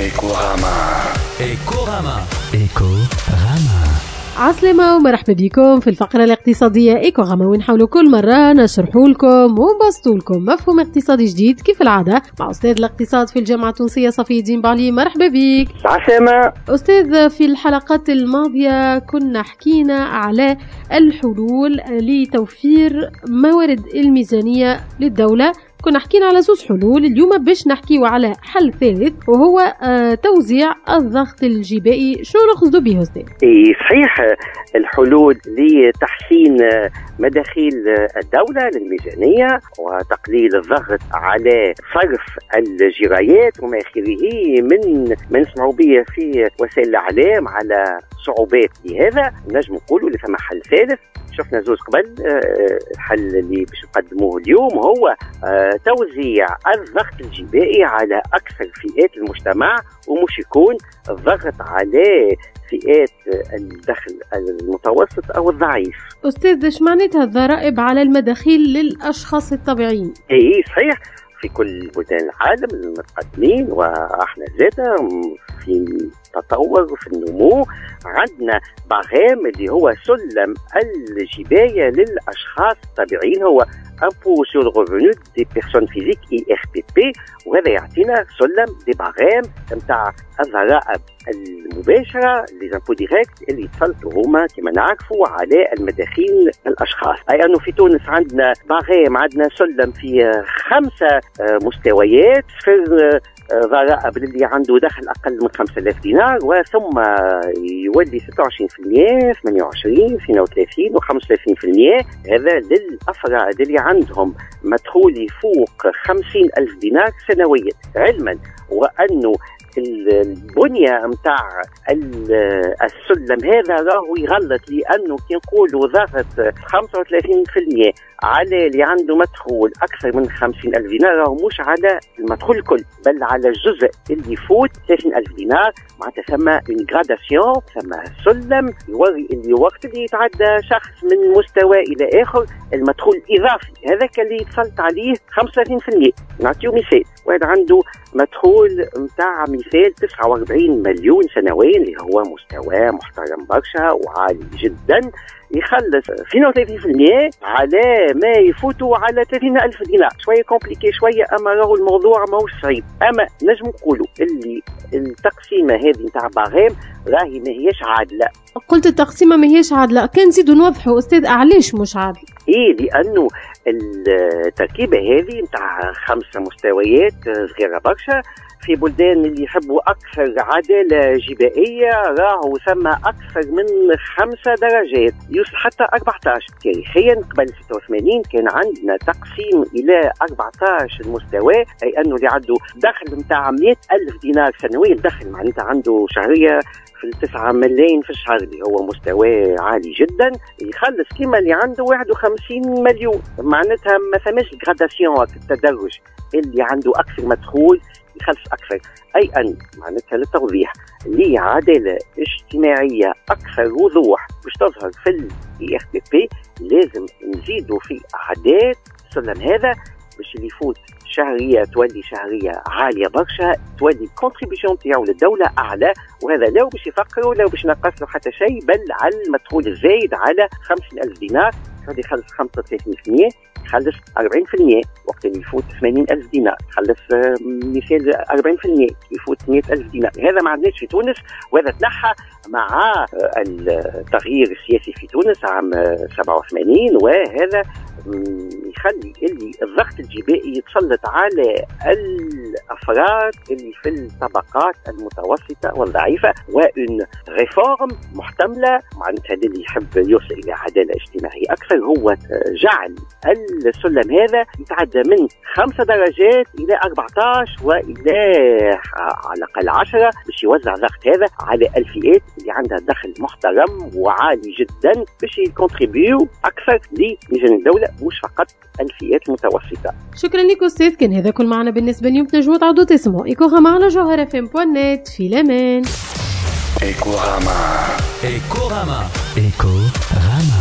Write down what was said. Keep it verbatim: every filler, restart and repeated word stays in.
إيكوغاما إيكوغاما إيكوغاما. عسلامة ومرحبا بكم في الفقرة الاقتصادية إيكوغاما، ونحاول كل مرة نشرحوا لكم ونبسطوا لكم مفهوم اقتصادي جديد كيف العادة مع أستاذ الاقتصاد في الجامعة التونسية صفي الدين بعلي. مرحبا بك. عسلامة أستاذ. في الحلقات الماضية كنا حكينا على الحلول لتوفير موارد الميزانية للدولة، كنا حكينا على زوج حلول. اليوم باش نحكيو على حل ثالث وهو آه توزيع الضغط الجبائي. شو نقصدوا به أستاذ؟ إيه صحيح، الحلول لتحسين مداخيل الدولة للميزانية وتقليل الضغط على صرف الجرايات وما آخره من ما نسمعوا به في وسائل الإعلام على صعوبات لهذا. نجم نقولوا اللي ثم حل ثالث شفنا زوج قبل. الحل اللي باش نقدموه اليوم هو توزيع الضغط الجبائي على أكثر فئات المجتمع، ومش يكون الضغط على فئات الدخل المتوسط أو الضعيف. أستاذ، ايش معناتها الضرائب على المداخيل للأشخاص الطبيعيين؟ إيه صحيح، في كل بلدان العالم المتقدمين واحنا زاده في تطور وفي النمو عندنا بغام اللي هو سلم الجباية للأشخاص الطبيعيين، هو impôt sur le revenu des personnes physiques I R P P، وهذا يعطينا سلم دي بغام نتاع الضرائب المباشرة لي زامبو ديريكت اللي يتسلطوا هما كما نعرفوا على المداخيل الأشخاص. أي أنه في تونس عندنا بغام، عندنا سلم في خمسة مستويات في ضرائب للي عنده دخل أقل من خمسة آلاف دينار، وثم يولي ستة وعشرين بالمئة ثمانية وعشرين اثنين وثلاثين وخمسة وثلاثين بالمئة. هذا للأفراد اللي عندهم مدخول يفوق خمسين ألف دينار سنويا، علما وأنه البنية متاع السلم هذا راهو يغلط، لأنه كي نقولوا ضغط خمسة وثلاثين بالمئة على اللي عنده مدخول أكثر من خمسين ألف دينار، راهو مش على المدخول الكل بل على الجزء اللي يفوت ثلاثين ألف دينار. معناتها ثم une gradation، ثم سلم يوري اللي وقت اللي يتعدى شخص من مستوى إلى آخر المدخول الإضافي هذاك اللي يتسلط عليه خمسة وثلاثين بالمئة. نعطيو مثال، واحد عنده مدخول متاع مثال تسعة وأربعين مليون سنويا اللي هو مستوى محترم برشا وعالي جدا، يخلص اثنين وثلاثين بالمئة على ما يفوتوا على ثلاثين ألف دينار. شوية كومبليكي شوية، أما راهو الموضوع ماهوش صعيب. أما نجم نقولوا اللي التقسيمة هذه نتاع باغام راهي ما هيش عادلة. قلت التقسيمة ما هيش عادلة، كان نزيدوا نوضحوا أستاذ علاش مش عادل؟ إيه، لأنه التركيبة هذه نتاع خمسة مستويات صغيرة برشا. في بلدان اللي يحبوا أكثر عدالة جبائية راهو ثم أكثر من خمسة درجات، يوصل حتى أربعة عشر. تاريخيا قبل ستة وثمانين كان عندنا تقسيم إلى أربعة عشر مستوى، أي أنه اللي عنده دخل متاع مئة ألف دينار سنويا، الدخل معناتها عنده شهرية في التسعة ملايين في الشهر اللي هو مستوى عالي جدا، يخلص كيما اللي عنده واحد وخمسين مليون. معناتها ما ثماش غراداسيون التدرج، اللي عنده أكثر مدخول يخلص أكثر. أي أن معناتها للتوضيح لعدالة اجتماعية أكثر وضوح باش تظهر في ال I R P P لازم نزيدوا في أعداد السلم هذا باش اللي يفوت شهرية تولي شهرية عالية برشا، تولي الكونتريبيوشن تاعو للدولة أعلى. وهذا لو باش يفكروا لو باش نقصوا حتى شيء، بل على المدخول الزايد على خمسين ألف دينار هذا يخلص خمسة وثلاثين بالمئة، يخلص أربعين بالمئة. وقت اللي يفوت ثمانين ألف دينار يخلص مثال أربعين بالمئة، يفوت مئة ألف دينار. هذا ما عندناش في تونس، وهذا تنحى مع التغيير السياسي في تونس عام سبعة وثمانين، وهذا يخلي اللي الضغط الجبائي يتسلط على الأفراد اللي في الطبقات المتوسطة والضعيفة، وإن ريفورم محتملة معناتها اللي يحب يوصل إلى عدالة اجتماعية أكثر هو جعل السلم هذا يتعدى من خمسة درجات إلى أربعة عشر وإلى على الأقل عشرة، باش يوزع الضغط هذا على الفئات اللي عندها دخل محترم وعالي جدا، باش يكونتريبيو أكثر لميزانية الدولة مش فقط الفئات المتوسطة. شكرا لك أستاذ، كان هذا كل معنا بالنسبة اليوم. تنجموا تعودوا تسمعوا إيكوغاما على جوهر اف ام دوت نت. في الأمان. إيكوغاما إيكوغاما إيكوغاما.